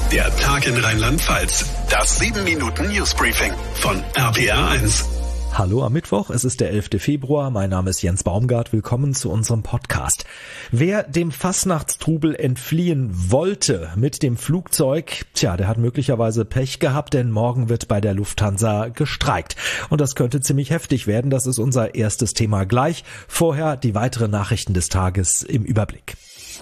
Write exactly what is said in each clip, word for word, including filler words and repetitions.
Der Tag in Rheinland-Pfalz. Das sieben Minuten Newsbriefing von R P R eins. Hallo am Mittwoch, es ist der elfte Februar, mein Name ist Jens Baumgart, willkommen zu unserem Podcast. Wer dem Fastnachtstrubel entfliehen wollte mit dem Flugzeug, tja, der hat möglicherweise Pech gehabt, denn morgen wird bei der Lufthansa gestreikt. Und das könnte ziemlich heftig werden, das ist unser erstes Thema gleich. Vorher die weiteren Nachrichten des Tages im Überblick.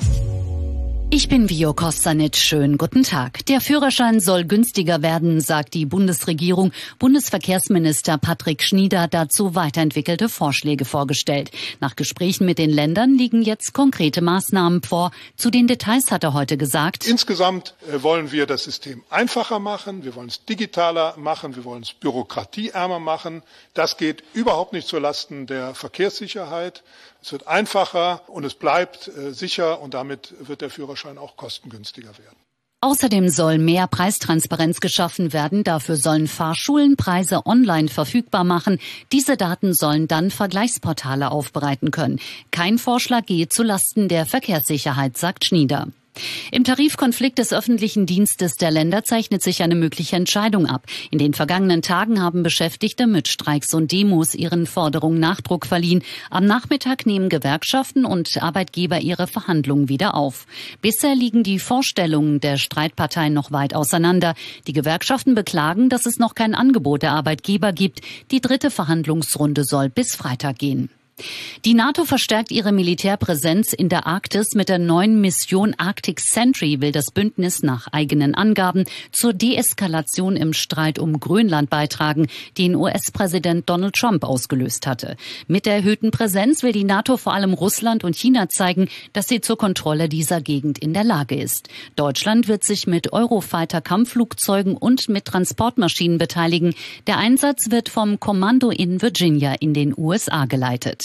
Ich bin Vio Kostanic. Schönen guten Tag. Der Führerschein soll günstiger werden, sagt die Bundesregierung. Bundesverkehrsminister Patrick Schnieder hat dazu weiterentwickelte Vorschläge vorgestellt. Nach Gesprächen mit den Ländern liegen jetzt konkrete Maßnahmen vor. Zu den Details hat er heute gesagt: Insgesamt wollen wir das System einfacher machen, wir wollen es digitaler machen, wir wollen es bürokratieärmer machen. Das geht überhaupt nicht zulasten der Verkehrssicherheit. Es wird einfacher und es bleibt äh, sicher und damit wird der Führerschein auch kostengünstiger werden. Außerdem soll mehr Preistransparenz geschaffen werden. Dafür sollen Fahrschulen Preise online verfügbar machen. Diese Daten sollen dann Vergleichsportale aufbereiten können. Kein Vorschlag geht zulasten der Verkehrssicherheit, sagt Schnieder. Im Tarifkonflikt des öffentlichen Dienstes der Länder zeichnet sich eine mögliche Entscheidung ab. In den vergangenen Tagen haben Beschäftigte mit Streiks und Demos ihren Forderungen Nachdruck verliehen. Am Nachmittag nehmen Gewerkschaften und Arbeitgeber ihre Verhandlungen wieder auf. Bisher liegen die Vorstellungen der Streitparteien noch weit auseinander. Die Gewerkschaften beklagen, dass es noch kein Angebot der Arbeitgeber gibt. Die dritte Verhandlungsrunde soll bis Freitag gehen. Die NATO verstärkt ihre Militärpräsenz in der Arktis. Mit der neuen Mission Arctic Sentry will das Bündnis nach eigenen Angaben zur Deeskalation im Streit um Grönland beitragen, den U S-Präsident Donald Trump ausgelöst hatte. Mit der erhöhten Präsenz will die NATO vor allem Russland und China zeigen, dass sie zur Kontrolle dieser Gegend in der Lage ist. Deutschland wird sich mit Eurofighter-Kampfflugzeugen und mit Transportmaschinen beteiligen. Der Einsatz wird vom Kommando in Virginia in den U S A geleitet.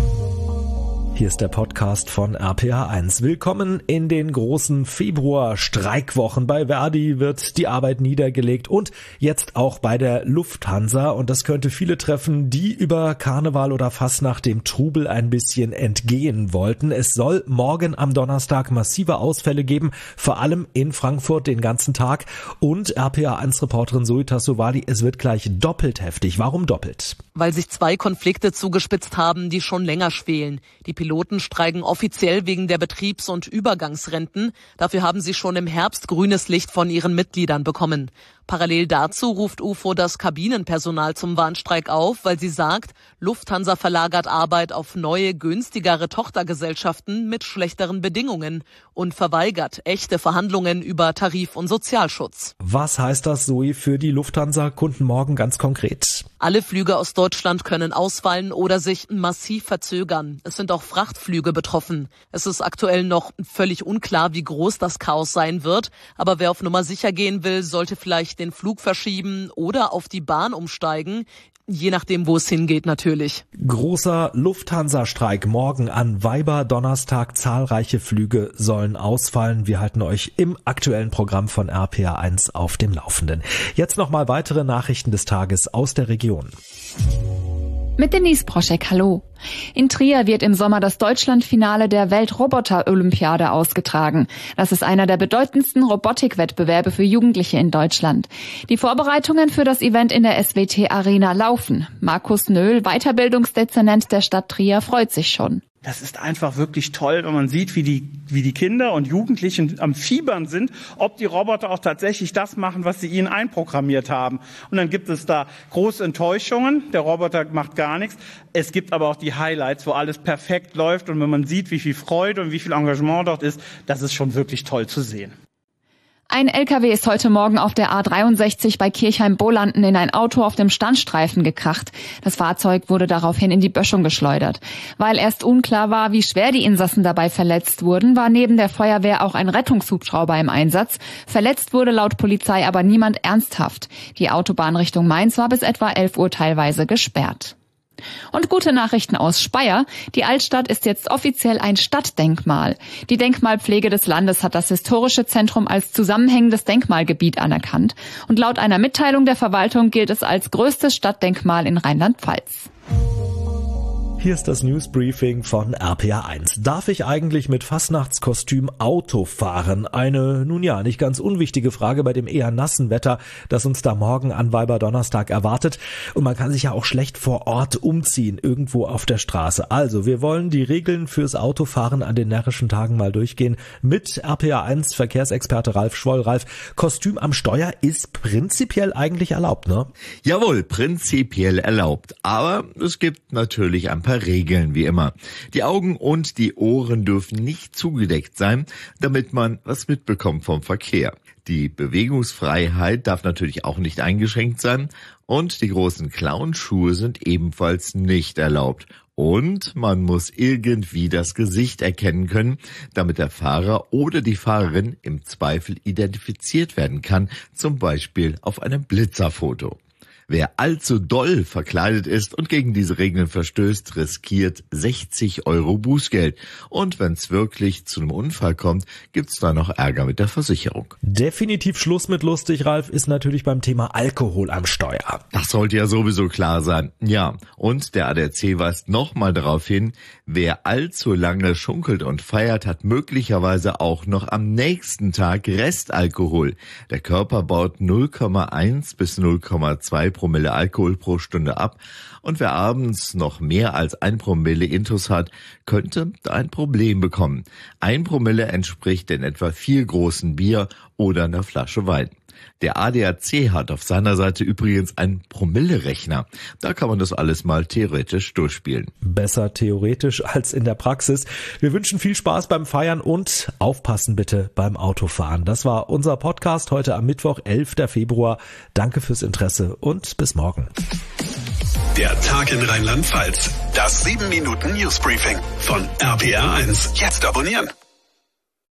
Hier ist der Podcast von R P R eins. Willkommen in den großen Februar-Streikwochen. Bei Verdi wird die Arbeit niedergelegt und jetzt auch bei der Lufthansa. Und das könnte viele treffen, die über Karneval oder Fastnacht dem Trubel ein bisschen entgehen wollten. Es soll morgen am Donnerstag massive Ausfälle geben, vor allem in Frankfurt den ganzen Tag. Und R P R eins-Reporterin Zoe Tassovali, es wird gleich doppelt heftig. Warum doppelt? Weil sich zwei Konflikte zugespitzt haben, die schon länger schwelen. Die Piloten streiken offiziell wegen der Betriebs- und Übergangsrenten. Dafür haben sie schon im Herbst grünes Licht von ihren Mitgliedern bekommen. Parallel dazu ruft U F O das Kabinenpersonal zum Warnstreik auf, weil sie sagt, Lufthansa verlagert Arbeit auf neue, günstigere Tochtergesellschaften mit schlechteren Bedingungen und verweigert echte Verhandlungen über Tarif- und Sozialschutz. Was heißt das, Zoe, für die Lufthansa-Kunden morgen ganz konkret? Alle Flüge aus Deutschland können ausfallen oder sich massiv verzögern. Es sind auch Frachtflüge betroffen. Es ist aktuell noch völlig unklar, wie groß das Chaos sein wird. Aber wer auf Nummer sicher gehen will, sollte vielleicht den Flug verschieben oder auf die Bahn umsteigen. Je nachdem, wo es hingeht natürlich. Großer Lufthansa-Streik morgen an Weiber Donnerstag. Zahlreiche Flüge sollen ausfallen. Wir halten euch im aktuellen Programm von R P R eins auf dem Laufenden. Jetzt nochmal weitere Nachrichten des Tages aus der Region. Mit Denise Proschek, hallo. In Trier wird im Sommer das Deutschlandfinale der Weltroboter-Olympiade ausgetragen. Das ist einer der bedeutendsten Robotikwettbewerbe für Jugendliche in Deutschland. Die Vorbereitungen für das Event in der S W T Arena laufen. Markus Nöhl, Weiterbildungsdezernent der Stadt Trier, freut sich schon. Das ist einfach wirklich toll, wenn man sieht, wie die, wie die Kinder und Jugendlichen am Fiebern sind, ob die Roboter auch tatsächlich das machen, was sie ihnen einprogrammiert haben. Und dann gibt es da große Enttäuschungen. Der Roboter macht gar nichts. Es gibt aber auch die Highlights, wo alles perfekt läuft. Und wenn man sieht, wie viel Freude und wie viel Engagement dort ist, das ist schon wirklich toll zu sehen. Ein L K W ist heute Morgen auf der A dreiundsechzig bei Kirchheim-Bolanden in ein Auto auf dem Standstreifen gekracht. Das Fahrzeug wurde daraufhin in die Böschung geschleudert. Weil erst unklar war, wie schwer die Insassen dabei verletzt wurden, war neben der Feuerwehr auch ein Rettungshubschrauber im Einsatz. Verletzt wurde laut Polizei aber niemand ernsthaft. Die Autobahn Richtung Mainz war bis etwa elf Uhr teilweise gesperrt. Und gute Nachrichten aus Speyer. Die Altstadt ist jetzt offiziell ein Stadtdenkmal. Die Denkmalpflege des Landes hat das historische Zentrum als zusammenhängendes Denkmalgebiet anerkannt. Und laut einer Mitteilung der Verwaltung gilt es als größtes Stadtdenkmal in Rheinland-Pfalz. Hier ist das Newsbriefing von R P R eins. Darf ich eigentlich mit Fastnachtskostüm Auto fahren? Eine, nun ja, nicht ganz unwichtige Frage bei dem eher nassen Wetter, das uns da morgen an Weiberdonnerstag erwartet. Und man kann sich ja auch schlecht vor Ort umziehen, irgendwo auf der Straße. Also, wir wollen die Regeln fürs Autofahren an den närrischen Tagen mal durchgehen mit R P R eins Verkehrsexperte Ralf Schwoll. Ralf, Kostüm am Steuer ist prinzipiell eigentlich erlaubt, ne? Jawohl, prinzipiell erlaubt. Aber es gibt natürlich ein paar Regeln wie immer. Die Augen und die Ohren dürfen nicht zugedeckt sein, damit man was mitbekommt vom Verkehr. Die Bewegungsfreiheit darf natürlich auch nicht eingeschränkt sein und die großen Clownschuhe sind ebenfalls nicht erlaubt. Und man muss irgendwie das Gesicht erkennen können, damit der Fahrer oder die Fahrerin im Zweifel identifiziert werden kann, zum Beispiel auf einem Blitzerfoto. Wer allzu doll verkleidet ist und gegen diese Regeln verstößt, riskiert sechzig Euro Bußgeld. Und wenn es wirklich zu einem Unfall kommt, gibt's da noch Ärger mit der Versicherung. Definitiv Schluss mit lustig, Ralf, ist natürlich beim Thema Alkohol am Steuer. Das sollte ja sowieso klar sein. Ja, und der A D A C weist nochmal darauf hin, wer allzu lange schunkelt und feiert, hat möglicherweise auch noch am nächsten Tag Restalkohol. Der Körper baut null Komma eins bis null Komma zwei Promille Alkohol pro Stunde ab und wer abends noch mehr als ein Promille Intus hat, könnte ein Problem bekommen. Ein Promille entspricht in etwa vier großen Bier oder einer Flasche Wein. Der A D A C hat auf seiner Seite übrigens einen Promille-Rechner. Da kann man das alles mal theoretisch durchspielen. Besser theoretisch als in der Praxis. Wir wünschen viel Spaß beim Feiern und aufpassen bitte beim Autofahren. Das war unser Podcast heute am Mittwoch, elften Februar. Danke fürs Interesse und bis morgen. Der Tag in Rheinland-Pfalz. Das sieben Minuten Newsbriefing von R P R eins. Jetzt abonnieren.